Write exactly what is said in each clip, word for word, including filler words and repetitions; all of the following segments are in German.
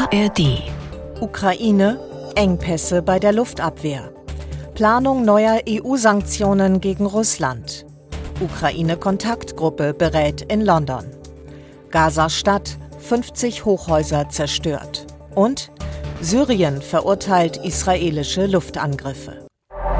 A R D. Ukraine, Engpässe bei der Luftabwehr. Planung neuer E U-Sanktionen gegen Russland. Ukraine-Kontaktgruppe berät in London. Gaza-Stadt, fünfzig Hochhäuser zerstört. Und Syrien verurteilt israelische Luftangriffe.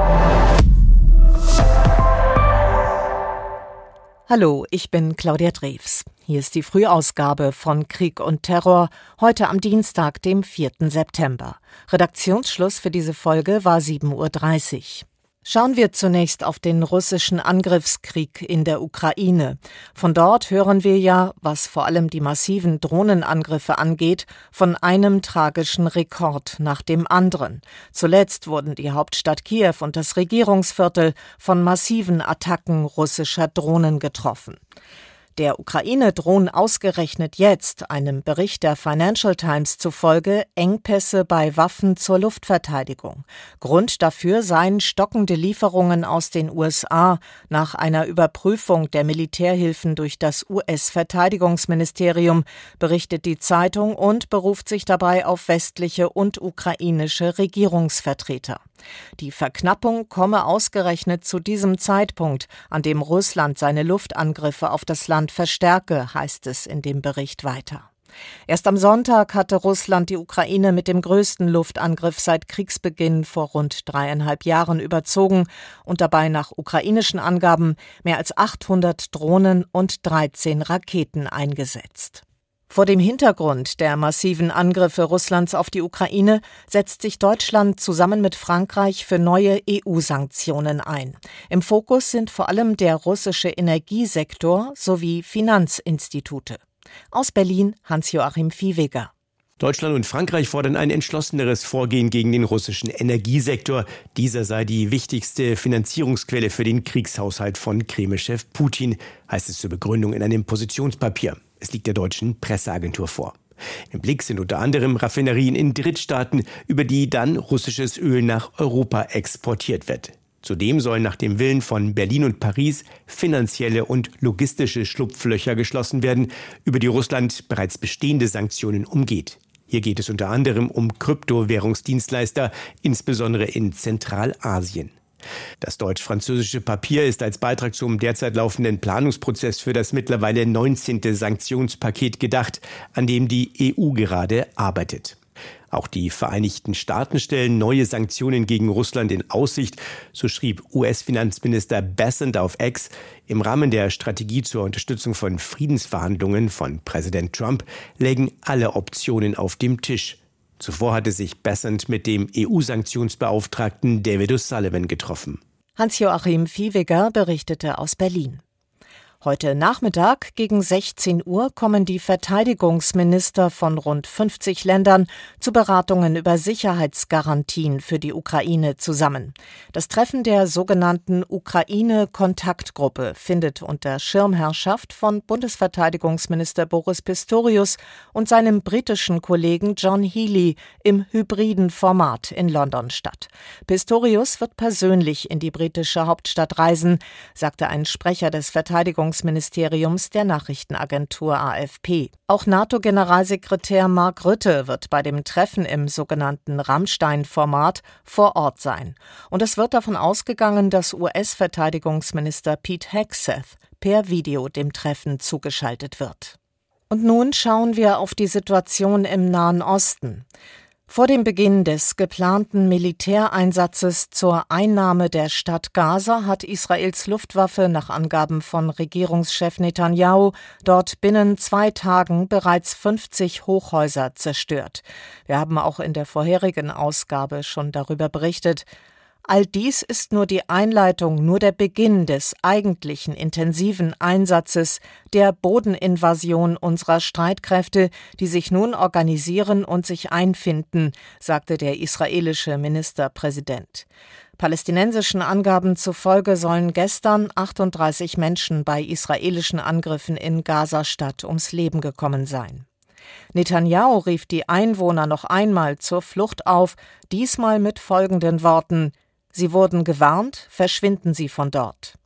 Hallo, ich bin Claudia Drews. Hier ist die Frühausgabe von Krieg und Terror, heute am Dienstag, dem vierten September. Redaktionsschluss für diese Folge war sieben Uhr dreißig. Schauen wir zunächst auf den russischen Angriffskrieg in der Ukraine. Von dort hören wir ja, was vor allem die massiven Drohnenangriffe angeht, von einem tragischen Rekord nach dem anderen. Zuletzt wurden die Hauptstadt Kiew und das Regierungsviertel von massiven Attacken russischer Drohnen getroffen. Der Ukraine drohen ausgerechnet jetzt, einem Bericht der Financial Times zufolge, Engpässe bei Waffen zur Luftverteidigung. Grund dafür seien stockende Lieferungen aus den U S A nach einer Überprüfung der Militärhilfen durch das U S-Verteidigungsministerium, berichtet die Zeitung und beruft sich dabei auf westliche und ukrainische Regierungsvertreter. Die Verknappung komme ausgerechnet zu diesem Zeitpunkt, an dem Russland seine Luftangriffe auf das Land verstärke, heißt es in dem Bericht weiter. Erst am Sonntag hatte Russland die Ukraine mit dem größten Luftangriff seit Kriegsbeginn vor rund dreieinhalb Jahren überzogen und dabei nach ukrainischen Angaben mehr als achthundert Drohnen und dreizehn Raketen eingesetzt. Vor dem Hintergrund der massiven Angriffe Russlands auf die Ukraine setzt sich Deutschland zusammen mit Frankreich für neue E U-Sanktionen ein. Im Fokus sind vor allem der russische Energiesektor sowie Finanzinstitute. Aus Berlin Hans-Joachim Viehweger. Deutschland und Frankreich fordern ein entschlosseneres Vorgehen gegen den russischen Energiesektor. Dieser sei die wichtigste Finanzierungsquelle für den Kriegshaushalt von Kreml-Chef Putin, heißt es zur Begründung in einem Positionspapier. Es liegt der deutschen Presseagentur vor. Im Blick sind unter anderem Raffinerien in Drittstaaten, über die dann russisches Öl nach Europa exportiert wird. Zudem sollen nach dem Willen von Berlin und Paris finanzielle und logistische Schlupflöcher geschlossen werden, über die Russland bereits bestehende Sanktionen umgeht. Hier geht es unter anderem um Kryptowährungsdienstleister, insbesondere in Zentralasien. Das deutsch-französische Papier ist als Beitrag zum derzeit laufenden Planungsprozess für das mittlerweile neunzehnte Sanktionspaket gedacht, an dem die E U gerade arbeitet. Auch die Vereinigten Staaten stellen neue Sanktionen gegen Russland in Aussicht, so schrieb U S-Finanzminister Bessent auf X. Im Rahmen der Strategie zur Unterstützung von Friedensverhandlungen von Präsident Trump lägen alle Optionen auf dem Tisch. Zuvor hatte sich Bessent mit dem E U-Sanktionsbeauftragten David O'Sullivan getroffen. Hans-Joachim Viehweger berichtete aus Berlin. Heute Nachmittag gegen sechzehn Uhr kommen die Verteidigungsminister von rund fünfzig Ländern zu Beratungen über Sicherheitsgarantien für die Ukraine zusammen. Das Treffen der sogenannten Ukraine-Kontaktgruppe findet unter Schirmherrschaft von Bundesverteidigungsminister Boris Pistorius und seinem britischen Kollegen John Healey im hybriden Format in London statt. Pistorius wird persönlich in die britische Hauptstadt reisen, sagte ein Sprecher des Verteidigungsministeriums Ministeriums der Nachrichtenagentur A F P. Auch NATO-Generalsekretär Mark Rutte wird bei dem Treffen im sogenannten Rammstein-Format vor Ort sein. Und es wird davon ausgegangen, dass U S-Verteidigungsminister Pete Hegseth per Video dem Treffen zugeschaltet wird. Und nun schauen wir auf die Situation im Nahen Osten. Vor dem Beginn des geplanten Militäreinsatzes zur Einnahme der Stadt Gaza hat Israels Luftwaffe nach Angaben von Regierungschef Netanyahu dort binnen zwei Tagen bereits fünfzig Hochhäuser zerstört. Wir haben auch in der vorherigen Ausgabe schon darüber berichtet. All dies ist nur die Einleitung, nur der Beginn des eigentlichen intensiven Einsatzes, der Bodeninvasion unserer Streitkräfte, die sich nun organisieren und sich einfinden, sagte der israelische Ministerpräsident. Palästinensischen Angaben zufolge sollen gestern achtunddreißig Menschen bei israelischen Angriffen in Gaza-Stadt ums Leben gekommen sein. Netanyahu rief die Einwohner noch einmal zur Flucht auf, diesmal mit folgenden Worten: Sie wurden gewarnt, verschwinden Sie von dort.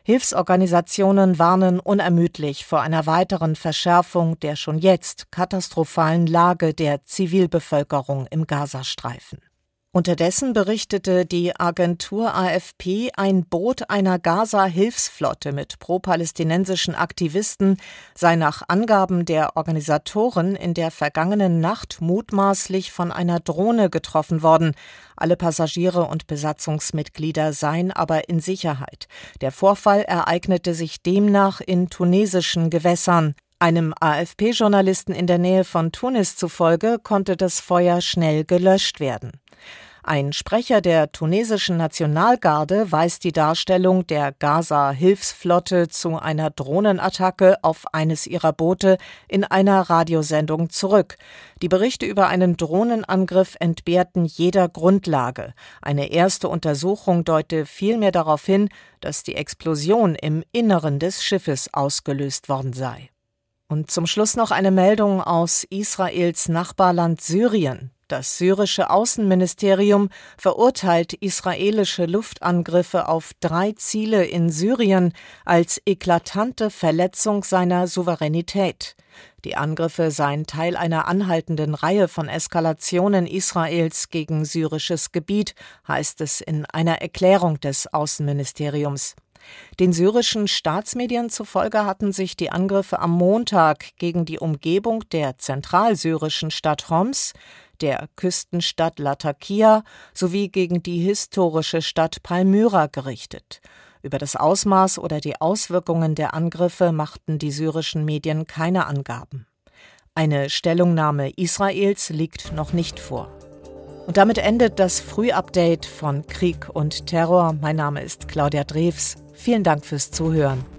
Hilfsorganisationen warnen unermüdlich vor einer weiteren Verschärfung der schon jetzt katastrophalen Lage der Zivilbevölkerung im Gazastreifen. Unterdessen berichtete die Agentur A F P, ein Boot einer Gaza-Hilfsflotte mit pro-palästinensischen Aktivisten sei nach Angaben der Organisatoren in der vergangenen Nacht mutmaßlich von einer Drohne getroffen worden. Alle Passagiere und Besatzungsmitglieder seien aber in Sicherheit. Der Vorfall ereignete sich demnach in tunesischen Gewässern. Einem A F P-Journalisten in der Nähe von Tunis zufolge konnte das Feuer schnell gelöscht werden. Ein Sprecher der tunesischen Nationalgarde weist die Darstellung der Gaza-Hilfsflotte zu einer Drohnenattacke auf eines ihrer Boote in einer Radiosendung zurück. Die Berichte über einen Drohnenangriff entbehrten jeder Grundlage. Eine erste Untersuchung deute vielmehr darauf hin, dass die Explosion im Inneren des Schiffes ausgelöst worden sei. Und zum Schluss noch eine Meldung aus Israels Nachbarland Syrien. Das syrische Außenministerium verurteilt israelische Luftangriffe auf drei Ziele in Syrien als eklatante Verletzung seiner Souveränität. Die Angriffe seien Teil einer anhaltenden Reihe von Eskalationen Israels gegen syrisches Gebiet, heißt es in einer Erklärung des Außenministeriums. Den syrischen Staatsmedien zufolge hatten sich die Angriffe am Montag gegen die Umgebung der zentralsyrischen Stadt Homs, der Küstenstadt Latakia sowie gegen die historische Stadt Palmyra gerichtet. Über das Ausmaß oder die Auswirkungen der Angriffe machten die syrischen Medien keine Angaben. Eine Stellungnahme Israels liegt noch nicht vor. Und damit endet das Frühupdate von Krieg und Terror. Mein Name ist Claudia Drews. Vielen Dank fürs Zuhören.